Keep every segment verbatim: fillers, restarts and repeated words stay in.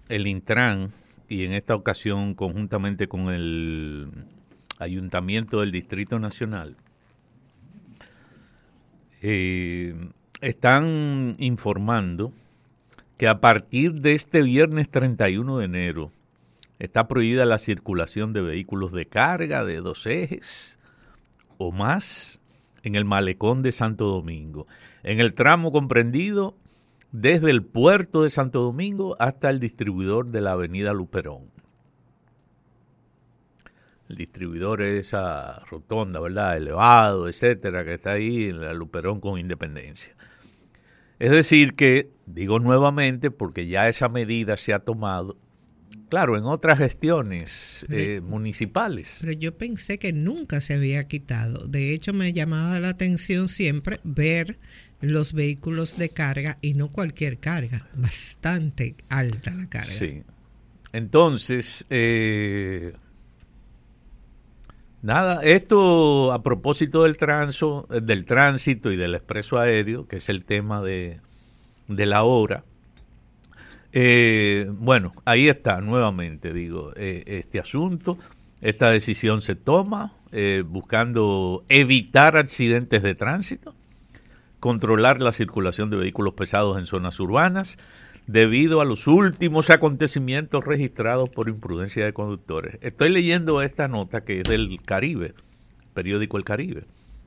el Intran, y en esta ocasión conjuntamente con el Ayuntamiento del Distrito Nacional, eh, están informando que a partir de este viernes treinta y uno de enero está prohibida la circulación de vehículos de carga de dos ejes o más en el malecón de Santo Domingo, en el tramo comprendido desde el puerto de Santo Domingo hasta el distribuidor de la avenida Luperón. El distribuidor es esa rotonda, ¿verdad? Elevado, etcétera, que está ahí en la Luperón con Independencia. Es decir que, digo nuevamente, porque ya esa medida se ha tomado, claro, en otras gestiones eh, municipales. Pero yo pensé que nunca se había quitado. De hecho, me llamaba la atención siempre ver los vehículos de carga, y no cualquier carga, bastante alta la carga. Sí. Entonces, eh, nada, esto a propósito del tránsito, del tránsito y del expreso aéreo, que es el tema de, de la hora. Eh, bueno, ahí está, nuevamente digo, eh, este asunto, esta decisión se toma eh, buscando evitar accidentes de tránsito, controlar la circulación de vehículos pesados en zonas urbanas, debido a los últimos acontecimientos registrados por imprudencia de conductores. Estoy leyendo esta nota que es del Caribe, periódico El Caribe,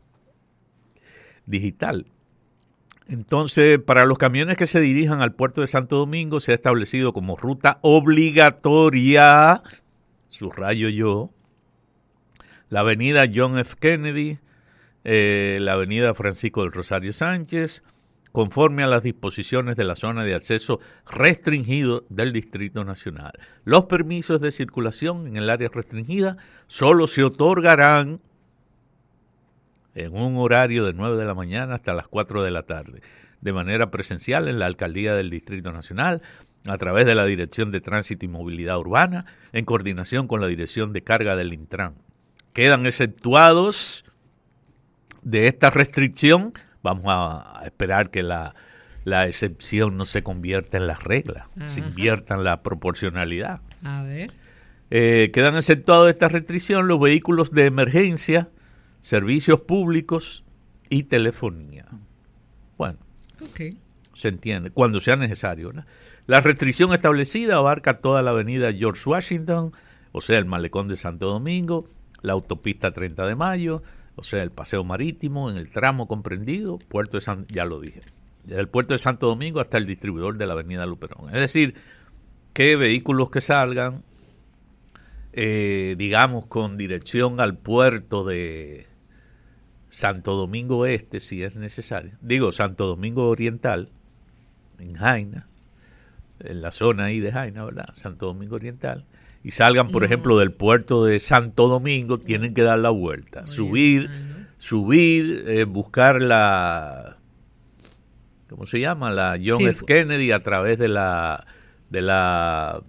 digital. Entonces, para los camiones que se dirijan al puerto de Santo Domingo, se ha establecido como ruta obligatoria, subrayo yo, la avenida John F. Kennedy, eh, la avenida Francisco del Rosario Sánchez, conforme a las disposiciones de la zona de acceso restringido del Distrito Nacional. Los permisos de circulación en el área restringida solo se otorgarán en un horario de nueve de la mañana hasta las cuatro de la tarde, de manera presencial en la Alcaldía del Distrito Nacional, a través de la Dirección de Tránsito y Movilidad Urbana, en coordinación con la Dirección de Carga del Intran. Quedan exceptuados de esta restricción. Vamos a esperar que la, la excepción no se convierta en la regla, Ajá. se invierta en la proporcionalidad. A ver. Eh, quedan exceptuados de esta restricción los vehículos de emergencia, servicios públicos y telefonía. Bueno, okay. Se entiende, cuando sea necesario, ¿no? La restricción establecida abarca toda la avenida George Washington, o sea, el malecón de Santo Domingo, la autopista treinta de mayo, o sea, el paseo marítimo en el tramo comprendido, puerto de San, ya lo dije, desde el puerto de Santo Domingo hasta el distribuidor de la avenida Luperón. Es decir, que vehículos que salgan, eh, digamos, con dirección al puerto de Santo Domingo Este, si es necesario, digo Santo Domingo Oriental, en Jaina, en la zona ahí de Jaina, ¿verdad? Santo Domingo Oriental, y salgan, por no. ejemplo, del puerto de Santo Domingo, tienen que dar la vuelta, Oye, subir, ¿no? subir, eh, buscar la, ¿cómo se llama? La John sí. F. Kennedy a través de la, de la,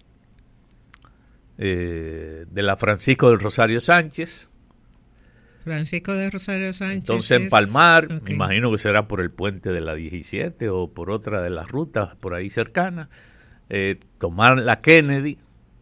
eh, de la Francisco del Rosario Sánchez. Francisco de Rosario Sánchez. Entonces empalmar, okay. me imagino que será por el puente de la diecisiete o por otra de las rutas por ahí cercanas, eh, tomar la Kennedy,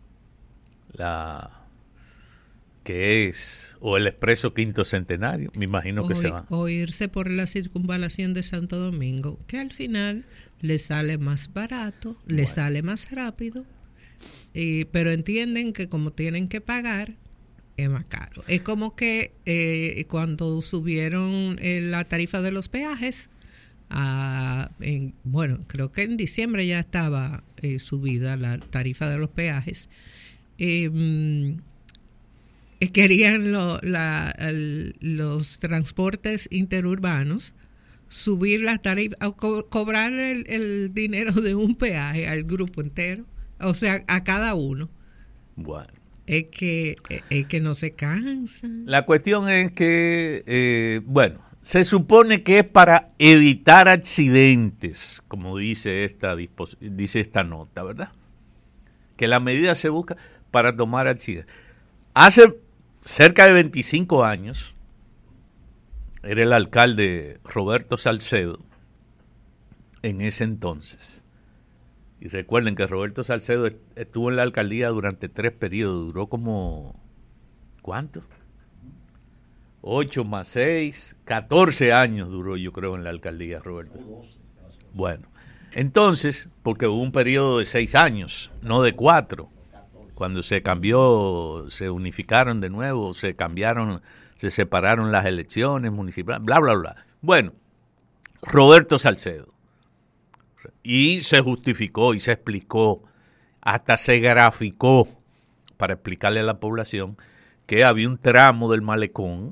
la que es, o el expreso Quinto Centenario, me imagino o, que se va. O irse por la circunvalación de Santo Domingo, que al final le sale más barato, bueno. le sale más rápido, y, pero entienden que como tienen que pagar, es más caro. Es como que eh, cuando subieron eh, la tarifa de los peajes, a, en, bueno, creo que en diciembre ya estaba eh, subida la tarifa de los peajes, eh, eh, querían lo, la, el, los transportes interurbanos subir la tarifa, o co- cobrar el, el dinero de un peaje al grupo entero, o sea, a cada uno. Bueno. Es que, es que no se cansan. La cuestión es que, eh, bueno, se supone que es para evitar accidentes, como dice esta, dispos- dice esta nota, ¿verdad? Que la medida se busca para tomar accidentes. Hace cerca de veinticinco años, era el alcalde Roberto Salcedo, en ese entonces. Y recuerden que Roberto Salcedo estuvo en la alcaldía durante tres periodos, duró como, ¿cuánto? Ocho más seis, catorce años duró, yo creo, en la alcaldía, Roberto. Bueno, entonces, porque hubo un periodo de seis años, no de cuatro, cuando se cambió, se unificaron de nuevo, se cambiaron, se separaron las elecciones municipales, bla, bla, bla. Bueno, Roberto Salcedo. Y se justificó y se explicó, hasta se graficó para explicarle a la población que había un tramo del malecón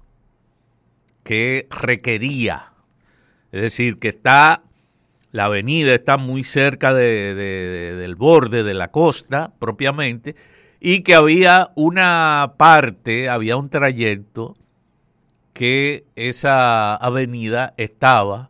que requería, es decir, que está, la avenida está muy cerca de, de, de, del borde de la costa propiamente, y que había una parte, había un trayecto que esa avenida estaba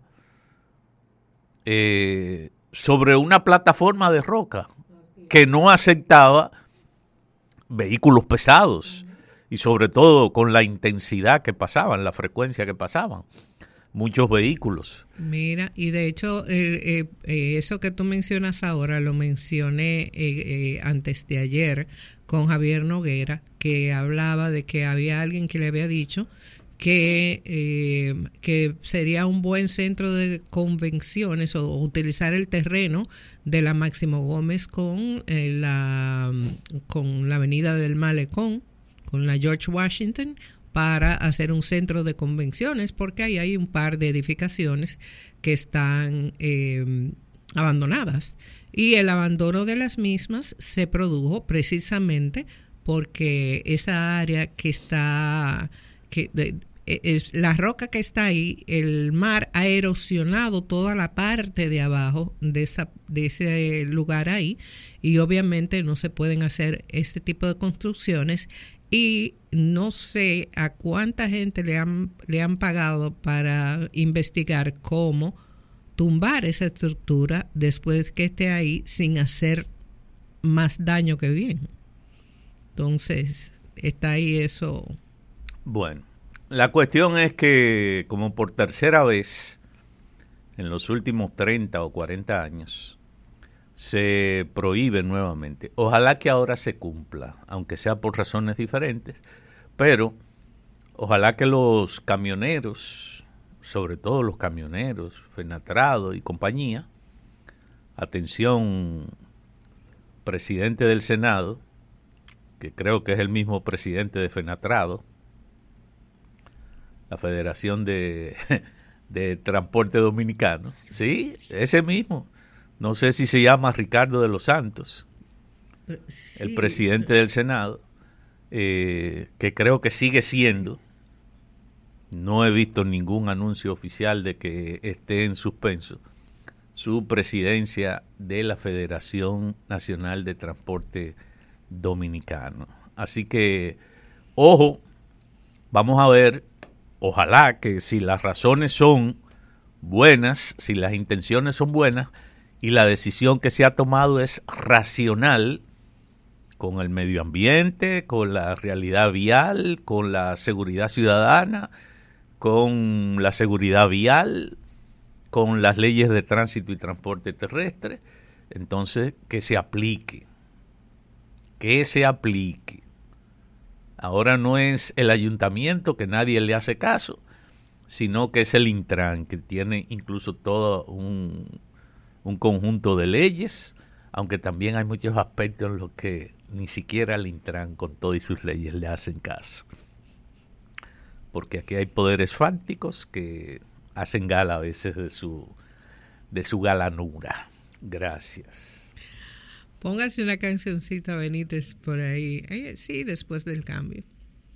eh, sobre una plataforma de roca que no aceptaba vehículos pesados y sobre todo con la intensidad que pasaban, la frecuencia que pasaban, muchos vehículos. Mira, y de hecho eh, eh, eso que tú mencionas ahora lo mencioné eh, eh, antes de ayer con Javier Noguera, que hablaba de que había alguien que le había dicho que, eh, que sería un buen centro de convenciones o, o utilizar el terreno de la Máximo Gómez con, eh, la, con la avenida del Malecón, con la George Washington, para hacer un centro de convenciones, porque ahí hay un par de edificaciones que están eh, abandonadas. Y el abandono de las mismas se produjo precisamente porque esa área que está, que de, es, la roca que está ahí, el mar ha erosionado toda la parte de abajo de, esa, de ese lugar ahí, y obviamente no se pueden hacer este tipo de construcciones. Y no sé a cuánta gente le han, le han pagado para investigar cómo tumbar esa estructura después que esté ahí sin hacer más daño que bien. Entonces, está ahí eso. Bueno, la cuestión es que como por tercera vez en los últimos treinta o cuarenta años se prohíbe nuevamente. Ojalá que ahora se cumpla, aunque sea por razones diferentes, pero ojalá que los camioneros, sobre todo los camioneros, Fenatrado y compañía, atención, presidente del Senado, que creo que es el mismo presidente de Fenatrado, la Federación de, de Transporte Dominicano, sí, ese mismo. No sé si se llama Ricardo de los Santos, sí, el presidente del Senado, eh, que creo que sigue siendo. No he visto ningún anuncio oficial de que esté en suspenso su presidencia de la Federación Nacional de Transporte Dominicano. Así que, ojo, vamos a ver, ojalá que si las razones son buenas, si las intenciones son buenas, y la decisión que se ha tomado es racional con el medio ambiente, con la realidad vial, con la seguridad ciudadana, con la seguridad vial, con las leyes de tránsito y transporte terrestre. Entonces, que se aplique, que se aplique. Ahora no es el ayuntamiento, que nadie le hace caso, sino que es el Intran, que tiene incluso todo un... un conjunto de leyes, aunque también hay muchos aspectos en los que ni siquiera el Intran con todas sus leyes le hacen caso. Porque aquí hay poderes fácticos que hacen gala a veces de su, de su galanura. Gracias. Póngase una cancioncita, Benítez, por ahí. Sí, después del cambio.